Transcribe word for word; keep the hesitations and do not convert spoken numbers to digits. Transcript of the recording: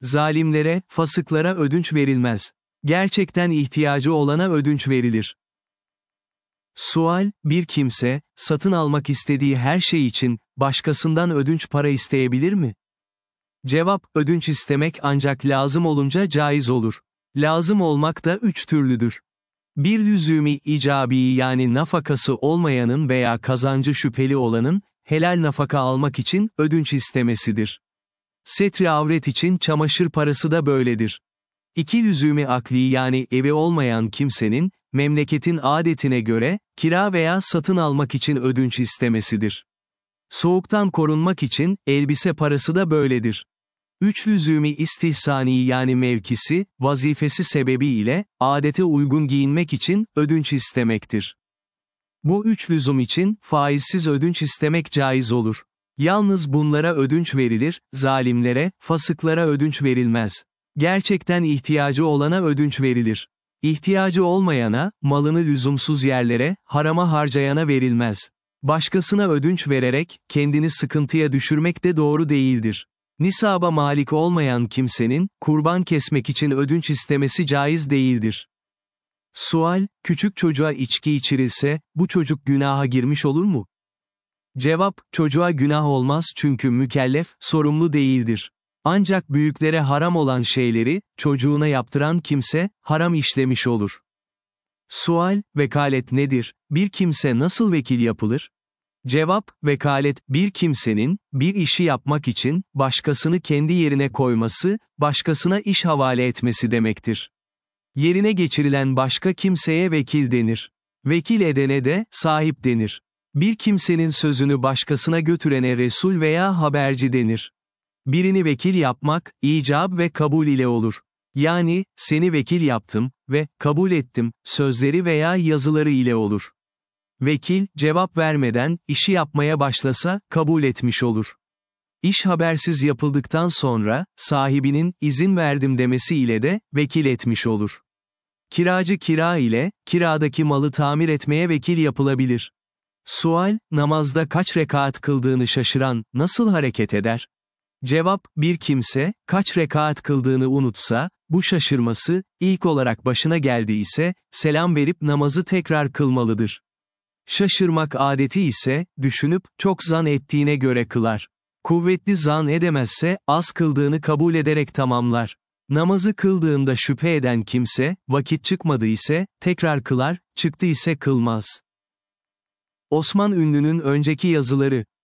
zalimlere, fasıklara ödünç verilmez. Gerçekten ihtiyacı olana ödünç verilir. Sual, bir kimse, satın almak istediği her şey için, başkasından ödünç para isteyebilir mi? Cevap, ödünç istemek ancak lazım olunca caiz olur. Lazım olmak da üç türlüdür. Bir lüzumi icabi yani nafakası olmayanın veya kazancı şüpheli olanın, helal nafaka almak için ödünç istemesidir. Setri avret için çamaşır parası da böyledir. İki lüzumi akli yani evi olmayan kimsenin, memleketin adetine göre, kira veya satın almak için ödünç istemesidir. Soğuktan korunmak için, elbise parası da böyledir. Üç lüzumi istihsani yani mevkisi, vazifesi sebebiyle, adete uygun giyinmek için, ödünç istemektir. Bu üç lüzum için, faizsiz ödünç istemek caiz olur. Yalnız bunlara ödünç verilir, zalimlere, fasıklara ödünç verilmez. Gerçekten ihtiyacı olana ödünç verilir. İhtiyacı olmayana, malını lüzumsuz yerlere, harama harcayana verilmez. Başkasına ödünç vererek, kendini sıkıntıya düşürmek de doğru değildir. Nisaba malik olmayan kimsenin, kurban kesmek için ödünç istemesi caiz değildir. Sual, küçük çocuğa içki içirilse, bu çocuk günaha girmiş olur mu? Cevap, çocuğa günah olmaz çünkü mükellef, sorumlu değildir. Ancak büyüklere haram olan şeyleri, çocuğuna yaptıran kimse, haram işlemiş olur. Sual, vekalet nedir? Bir kimse nasıl vekil yapılır? Cevap, vekalet, bir kimsenin, bir işi yapmak için, başkasını kendi yerine koyması, başkasına iş havale etmesi demektir. Yerine geçirilen başka kimseye vekil denir. Vekil edene de, sahip denir. Bir kimsenin sözünü başkasına götürene resul veya haberci denir. Birini vekil yapmak, icab ve kabul ile olur. Yani, seni vekil yaptım ve kabul ettim, sözleri veya yazıları ile olur. Vekil, cevap vermeden, işi yapmaya başlasa, kabul etmiş olur. İş habersiz yapıldıktan sonra, sahibinin, izin verdim demesi ile de, vekil etmiş olur. Kiracı kira ile, kiradaki malı tamir etmeye vekil yapılabilir. Sual, namazda kaç rekat kıldığını şaşıran, nasıl hareket eder? Cevap, bir kimse, kaç rekat kıldığını unutsa, bu şaşırması, ilk olarak başına geldiyse, selam verip namazı tekrar kılmalıdır. Şaşırmak adeti ise, düşünüp, çok zan ettiğine göre kılar. Kuvvetli zan edemezse, az kıldığını kabul ederek tamamlar. Namazı kıldığında şüphe eden kimse, vakit çıkmadı ise, tekrar kılar, çıktı ise kılmaz. Osman Ünlü'nün önceki yazıları